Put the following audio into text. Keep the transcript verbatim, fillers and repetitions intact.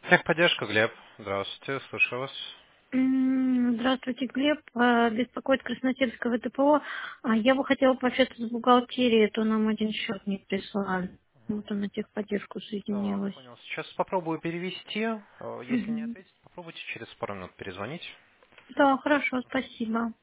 Техподдержка, Глеб. Здравствуйте, слушаю вас. М, Здравствуйте, Глеб. Э, Беспокоит Красносельское ВТПО. А Я бы хотела пообщаться с бухгалтерией, а то нам один счет не прислали. Вот он на техподдержку Так, соединилась. понял. Сейчас попробую перевести. Э, Если не Мгм. ответить, попробуйте через пару минут перезвонить. Да, хорошо, спасибо.